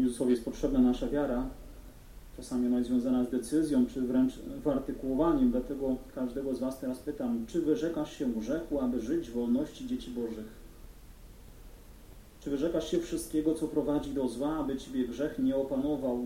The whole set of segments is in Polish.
Jezusowi jest potrzebna nasza wiara. Czasami ona jest związana z decyzją, czy wręcz wyartykułowaniem. Dlatego każdego z was teraz pytam, czy wyrzekasz się grzechu, aby żyć w wolności dzieci Bożych? Czy wyrzekasz się wszystkiego, co prowadzi do zła, aby ciebie grzech nie opanował?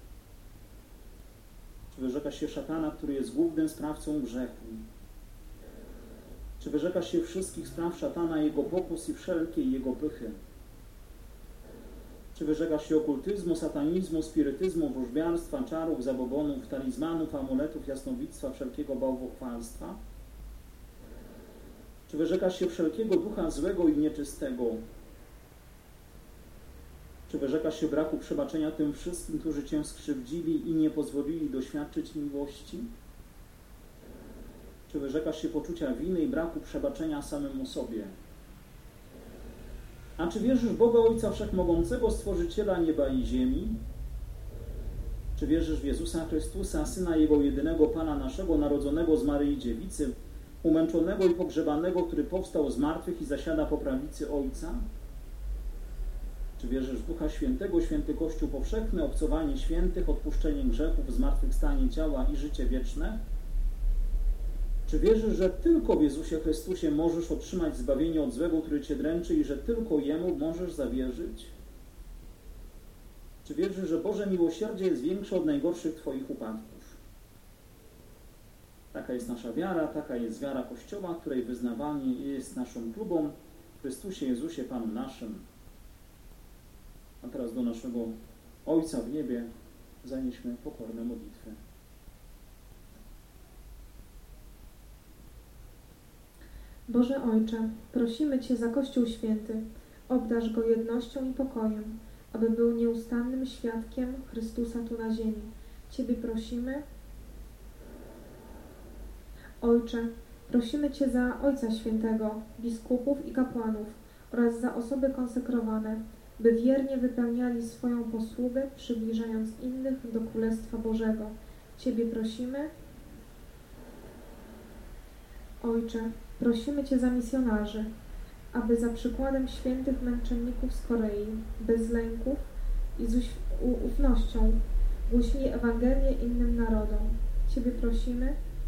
Czy wyrzekasz się szatana, który jest głównym sprawcą grzechu? Czy wyrzekasz się wszystkich spraw szatana, jego pokus i wszelkiej jego pychy? Czy wyrzekasz się okultyzmu, satanizmu, spirytyzmu, wróżbiarstwa, czarów, zabobonów, talizmanów, amuletów, jasnowictwa, wszelkiego bałwochwalstwa? Czy wyrzekasz się wszelkiego ducha złego i nieczystego? Czy wyrzekasz się braku przebaczenia tym wszystkim, którzy cię skrzywdzili i nie pozwolili doświadczyć miłości? Czy wyrzekasz się poczucia winy i braku przebaczenia samemu sobie? A czy wierzysz w Boga Ojca Wszechmogącego, Stworzyciela nieba i ziemi? Czy wierzysz w Jezusa Chrystusa, Syna Jego jedynego Pana naszego, narodzonego z Maryi Dziewicy, umęczonego i pogrzebanego, który powstał z martwych i zasiada po prawicy Ojca? Czy wierzysz w Ducha Świętego, święty Kościół powszechny, obcowanie świętych, odpuszczenie grzechów, zmartwychwstanie ciała i życie wieczne? Czy wierzysz, że tylko w Jezusie Chrystusie możesz otrzymać zbawienie od złego, który cię dręczy i że tylko Jemu możesz zawierzyć? Czy wierzysz, że Boże miłosierdzie jest większe od najgorszych twoich upadków? Taka jest nasza wiara, taka jest wiara Kościoła, której wyznawanie jest naszą klubą w Chrystusie Jezusie Panu naszym. A teraz do naszego Ojca w niebie zanieśmy pokorne modlitwy. Boże Ojcze, prosimy Cię za Kościół Święty, obdarz go jednością i pokojem, aby był nieustannym świadkiem Chrystusa tu na ziemi. Ciebie prosimy. Ojcze, prosimy Cię za Ojca Świętego, biskupów i kapłanów oraz za osoby konsekrowane, by wiernie wypełniali swoją posługę, przybliżając innych do Królestwa Bożego. Ciebie prosimy. Ojcze, prosimy Cię za misjonarzy, aby za przykładem świętych męczenników z Korei, bez lęków i z ufnością głosili Ewangelię innym narodom. Ciebie prosimy.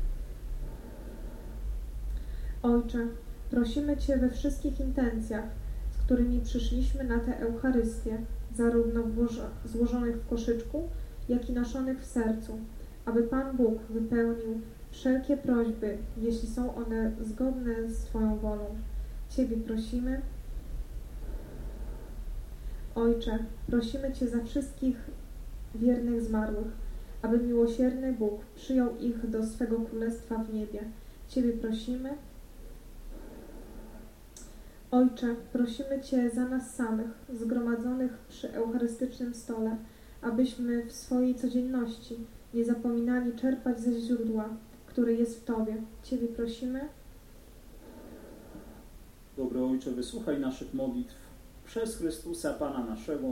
Ojcze, prosimy Cię we wszystkich intencjach, z którymi przyszliśmy na tę Eucharystię, zarówno złożonych w koszyczku, jak i noszonych w sercu, aby Pan Bóg wypełnił wszelkie prośby, jeśli są one zgodne z Twoją wolą. Ciebie prosimy. Ojcze, prosimy Cię za wszystkich wiernych zmarłych, aby miłosierny Bóg przyjął ich do swego królestwa w niebie. Ciebie prosimy. Ojcze, prosimy Cię za nas samych, zgromadzonych przy eucharystycznym stole, abyśmy w swojej codzienności nie zapominali czerpać ze źródła, który jest w Tobie. Ciebie prosimy. Dobry Ojcze, wysłuchaj naszych modlitw przez Chrystusa Pana naszego.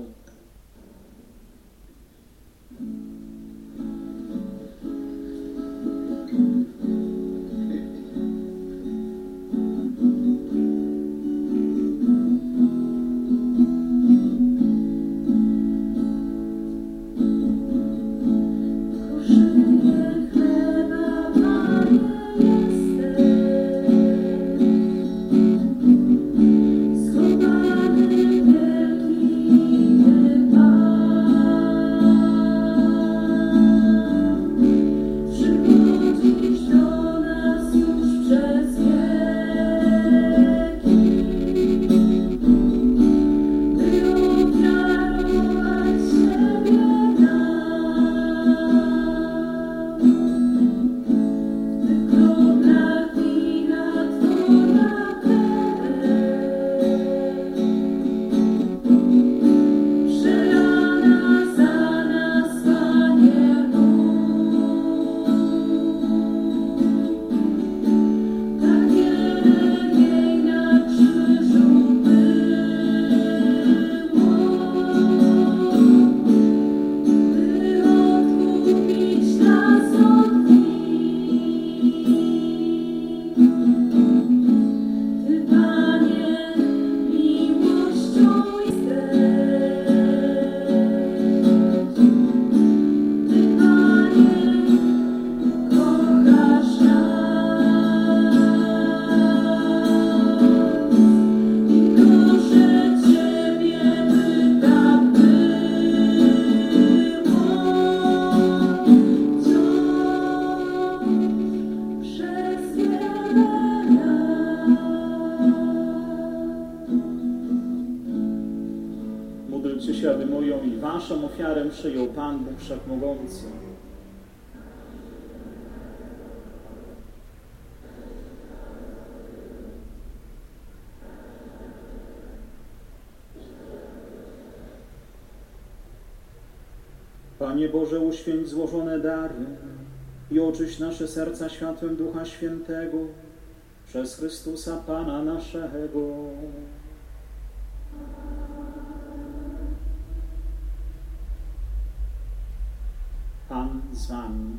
Schowany wielki Pan. Módlcie się, aby moją i waszą ofiarę przyjął Pan Bóg Wszechmogący. Panie Boże, uświęć złożone dary i oczyść nasze serca światłem Ducha Świętego przez Chrystusa Pana naszego. Pan z wami.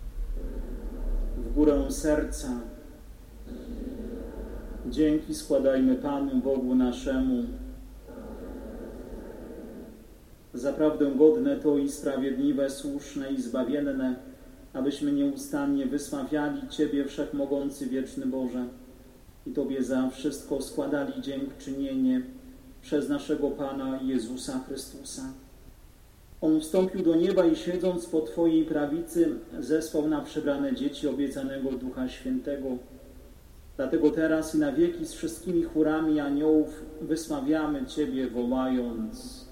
W górę serca dzięki składajmy Panu Bogu naszemu. Zaprawdę godne to i sprawiedliwe, słuszne i zbawienne, abyśmy nieustannie wysławiali Ciebie, Wszechmogący, Wieczny Boże, i Tobie za wszystko składali dziękczynienie przez naszego Pana Jezusa Chrystusa. On wstąpił do nieba i siedząc po Twojej prawicy zesłał na przebrane dzieci obiecanego Ducha Świętego. Dlatego teraz i na wieki z wszystkimi chórami aniołów wysławiamy Ciebie, wołając: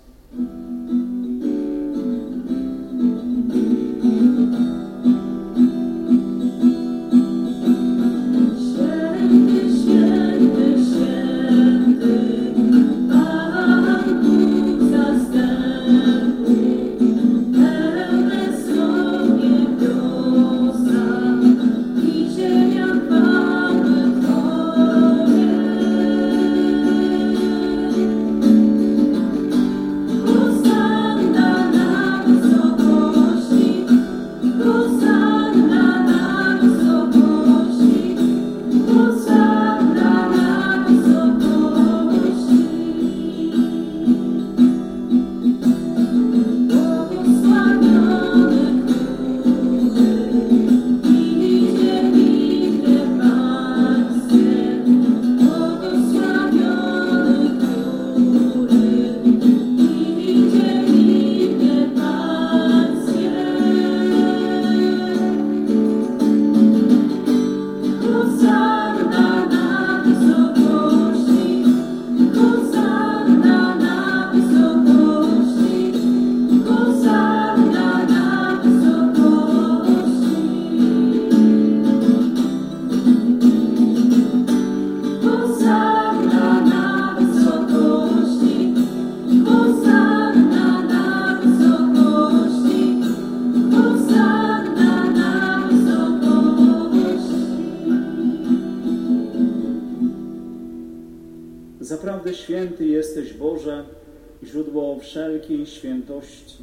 Zaprawdę święty jesteś, Boże, źródło wszelkiej świętości.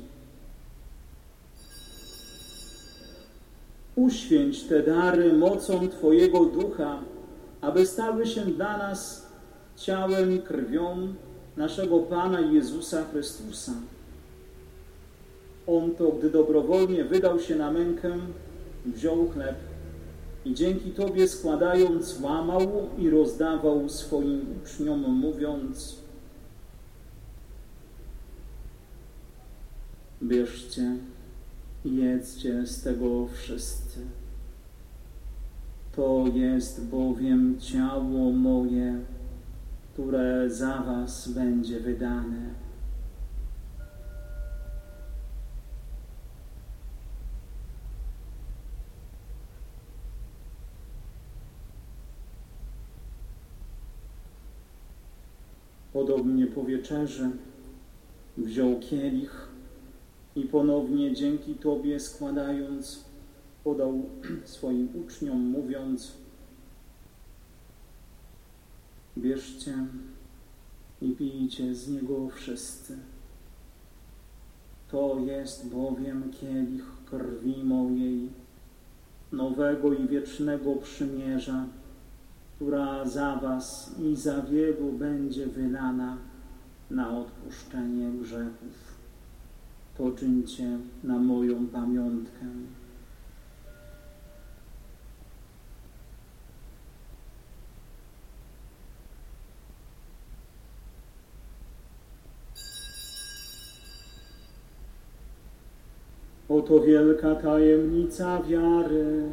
Uświęć te dary mocą Twojego Ducha, aby stały się dla nas ciałem i krwią naszego Pana Jezusa Chrystusa. On to, gdy dobrowolnie wydał się na mękę, wziął chleb i dzięki Tobie składając łamał i rozdawał swoim uczniom, mówiąc: bierzcie i jedzcie z tego wszyscy. To jest bowiem ciało moje, które za was będzie wydane. Podobnie po wieczerzy wziął kielich i ponownie dzięki Tobie składając, podał swoim uczniom, mówiąc: bierzcie i pijcie z niego wszyscy. To jest bowiem kielich krwi mojej, nowego i wiecznego przymierza, która za was i za wielu będzie wylana na odpuszczenie grzechów. To czyńcie na moją pamiątkę. Oto wielka tajemnica wiary.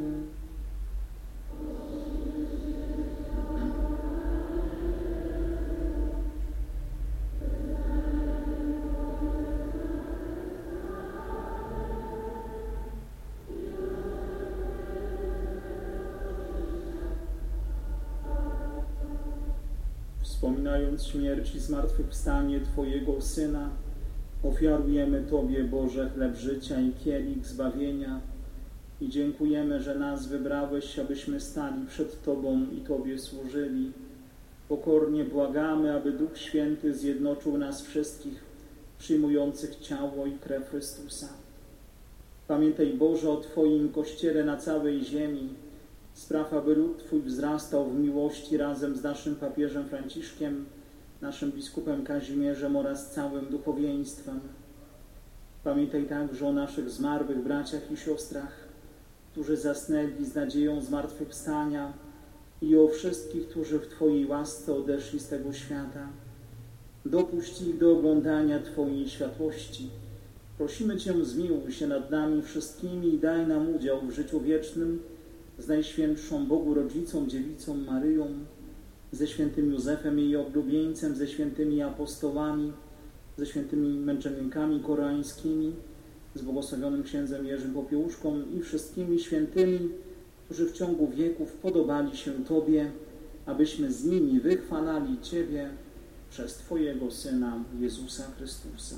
Wspominając śmierć i zmartwychwstanie Twojego Syna, ofiarujemy Tobie, Boże, chleb życia i kielich zbawienia i dziękujemy, że nas wybrałeś, abyśmy stali przed Tobą i Tobie służyli. Pokornie błagamy, aby Duch Święty zjednoczył nas wszystkich, przyjmujących ciało i krew Chrystusa. Pamiętaj, Boże, o Twoim Kościele na całej ziemi. Spraw, aby lud Twój wzrastał w miłości razem z naszym papieżem Franciszkiem, naszym biskupem Kazimierzem oraz całym duchowieństwem. Pamiętaj także o naszych zmarłych braciach i siostrach, którzy zasnęli z nadzieją zmartwychwstania i o wszystkich, którzy w Twojej łasce odeszli z tego świata. Dopuść ich do oglądania Twojej światłości. Prosimy Cię, zmiłuj się nad nami wszystkimi i daj nam udział w życiu wiecznym z Najświętszą Bogu Rodzicą, Dziewicą Maryją, ze świętym Józefem, jej oblubieńcem, ze świętymi apostołami, ze świętymi męczennikami koreańskimi, z błogosławionym księdzem Jerzym Popiełuszką i wszystkimi świętymi, którzy w ciągu wieków podobali się Tobie, abyśmy z nimi wychwalali Ciebie przez Twojego Syna Jezusa Chrystusa.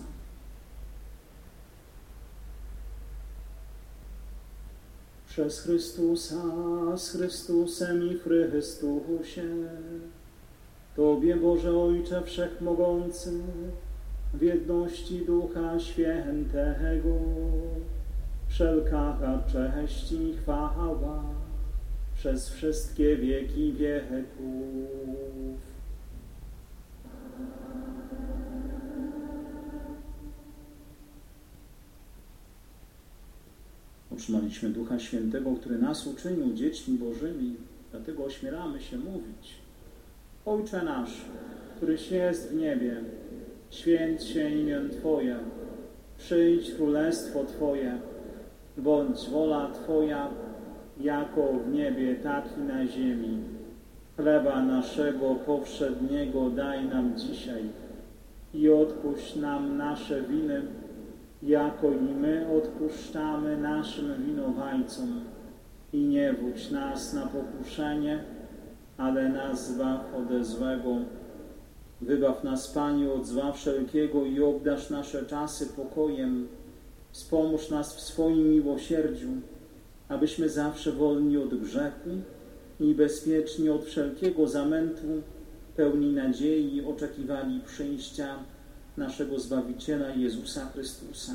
Przez Chrystusa, z Chrystusem i w Chrystusie, Tobie, Boże Ojcze Wszechmogący, w jedności Ducha Świętego, wszelka cześć i chwała przez wszystkie wieki wieków. Otrzymaliśmy Ducha Świętego, który nas uczynił dziećmi Bożymi, dlatego ośmielamy się mówić: Ojcze nasz, któryś jest w niebie, święć się imię Twoje, przyjdź królestwo Twoje, bądź wola Twoja, jako w niebie, tak i na ziemi. Chleba naszego powszedniego daj nam dzisiaj i odpuść nam nasze winy, jako i my odpuszczamy naszym winowajcom. I nie wódź nas na pokuszenie, ale nas zbaw ode złego. Wybaw nas, Panie, od zła wszelkiego i obdarz nasze czasy pokojem. Wspomóż nas w swoim miłosierdziu, abyśmy zawsze wolni od grzechu i bezpieczni od wszelkiego zamętu, pełni nadziei oczekiwali przyjścia naszego Zbawiciela Jezusa Chrystusa.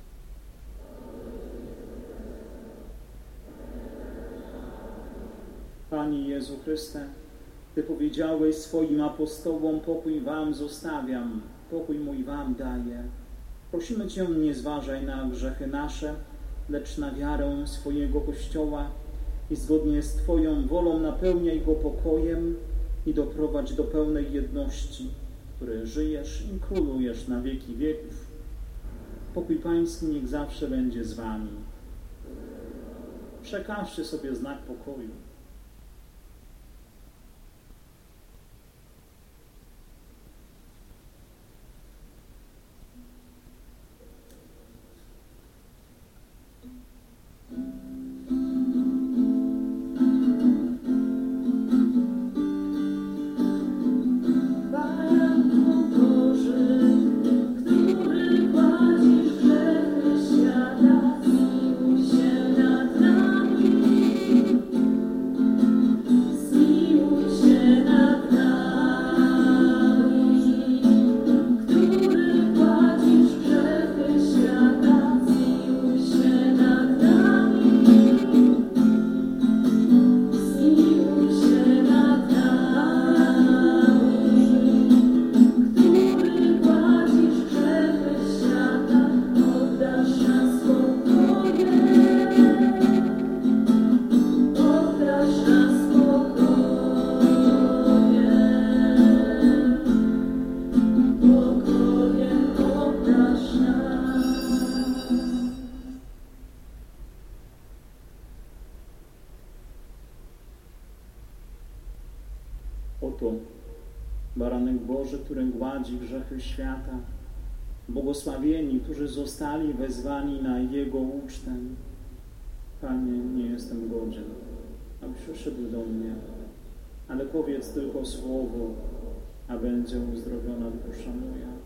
Panie Jezu Chryste, Ty powiedziałeś swoim apostołom: pokój wam zostawiam, pokój mój wam daję. Prosimy Cię, nie zważaj na grzechy nasze, lecz na wiarę swojego Kościoła i zgodnie z Twoją wolą napełniaj go pokojem i doprowadź do pełnej jedności, w której żyjesz i królujesz na wieki wieków. Pokój Pański niech zawsze będzie z Wami. Przekażcie sobie znak pokoju. Oto Baranek Boży, który gładzi grzechy świata. Błogosławieni, którzy zostali wezwani na Jego ucztę. Panie, nie jestem godzien, abyś przyszedł do mnie, ale powiedz tylko słowo a będzie uzdrowiona dusza moja.